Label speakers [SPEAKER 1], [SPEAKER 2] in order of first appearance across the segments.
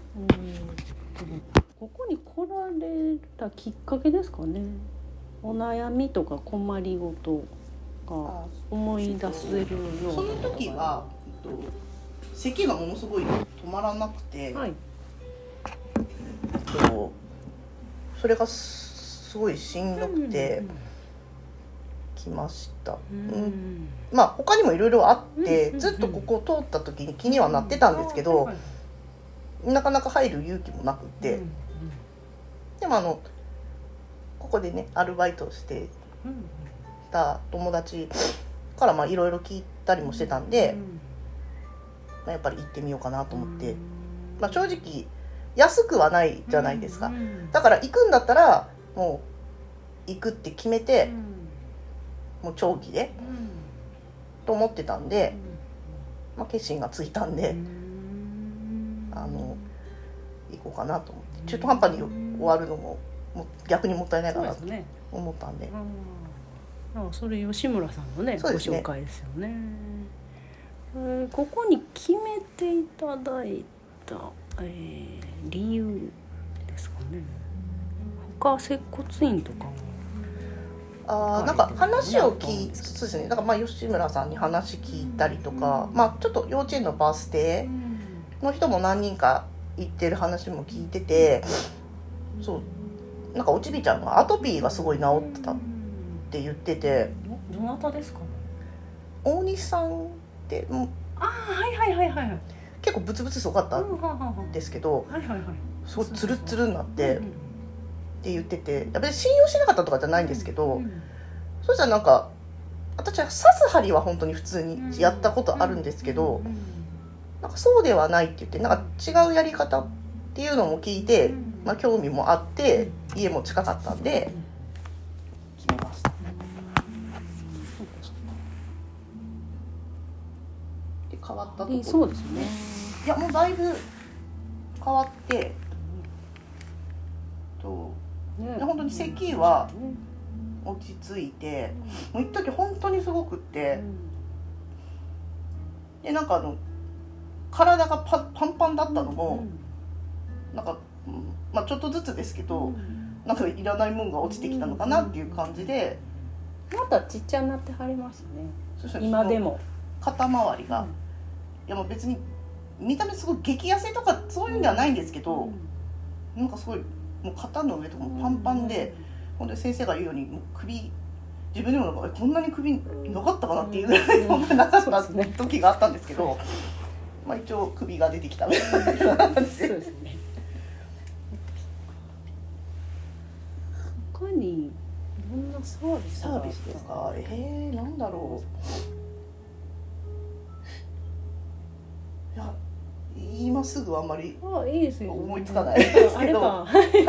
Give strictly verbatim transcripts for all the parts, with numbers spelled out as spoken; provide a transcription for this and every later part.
[SPEAKER 1] うん、ここに来られたきっかけですかね。お悩みとか困りごとが思い出せるような。
[SPEAKER 2] その時は、えっと、咳がものすごい止まらなくて、はい、えっと、それがすごいしんどくて来ました、うんうん、まあ他にもいろいろあって、うん、ずっとここを通った時に気にはなってたんですけど、うん、なかなか入る勇気もなくて、うんうん、でもあのここでねアルバイトをしてた友達からまあいろいろ聞いたりもしてたんで、まあ、やっぱり行ってみようかなと思って、まあ、正直安くはないじゃないですか。だから行くんだったらもう行くって決めて、もう長期でと思ってたんで、まあ、決心がついたんで、あの行こうかなと思って、中途半端に終わるのもも逆にもったいないかなと思ったんで、
[SPEAKER 1] ああ、それ吉村さんのね、ご紹介ですよね。えー、ここに決めていただいた、えー、理由ですかね。他接骨院とかも
[SPEAKER 2] あ、なんか話を聞いつつですね、なんかまあ吉村さんに話聞いたりとか、うん、まあちょっと幼稚園のバス停の人も何人か行ってる話も聞いてて、そうなんかおちびちゃんがアトピーがすごい治ってたって言ってて、
[SPEAKER 1] どなたですかね。
[SPEAKER 2] 大西さんってもう、
[SPEAKER 1] あ、はいはいはいはい、
[SPEAKER 2] 結構ブツブツすごかったんですけど、すごいツルツルになってって言ってて、やっぱり信用しなかったとかじゃないんですけど、うんうん、そしたらなんか私は刺す針は本当に普通にやったことあるんですけど、なんかそうではないって言って、なんか違うやり方っていうのも聞いて、まあ、興味もあって家も近かったんで決めました。で変わったところ、
[SPEAKER 1] そうですね。
[SPEAKER 2] いやもうだいぶ変わってと、ね、本当に咳は落ち着いて、もう一時本当にすごくって、でなんかあの体が パ, パンパンだったのも、なんか、まあ、ちょっとずつですけど、なんかいらないもんが落ちてきたのかなっていう感じで、
[SPEAKER 1] またちっちゃになってはりますね。今でも
[SPEAKER 2] 肩周りが、うん、いやもう別に見た目すごい激痩せとかそういうんではないんですけど、うん、なんかすごいもう肩の上とかもパンパンで、ほんで先生が言うようにもう首、自分でもなんかこんなに首なかったかなっていうぐらい本当になかった時があったんですけど、まあ、一応首が出てきたみたいな感じで。そうですね。
[SPEAKER 1] 他にどんなサービス
[SPEAKER 2] サービスですか。えー、なんだろう。いや今すぐあんまり思いつかないですけど、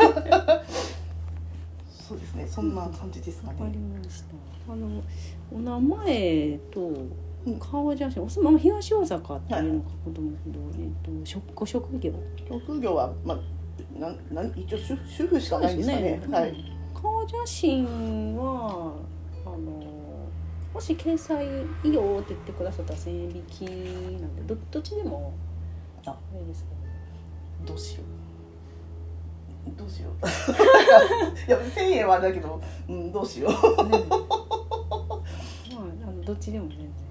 [SPEAKER 2] そうですね、そんな感じですかね。わかりました。
[SPEAKER 1] あのお名前と顔写真、うん、東大阪っていうのかと思うんですけど、はい、えー、とご職業
[SPEAKER 2] 職業は、まあ、なな一応主主婦しかないんですかね。はい、
[SPEAKER 1] 顔写真はあのもし掲載いいよって言ってくださったらせんえん引きなんで ど, どっちでもあれですけ
[SPEAKER 2] どどうしようどうしよういやせんえんはだけど、うん、どうしよう、ね、
[SPEAKER 1] まあ、あのどっちでも全然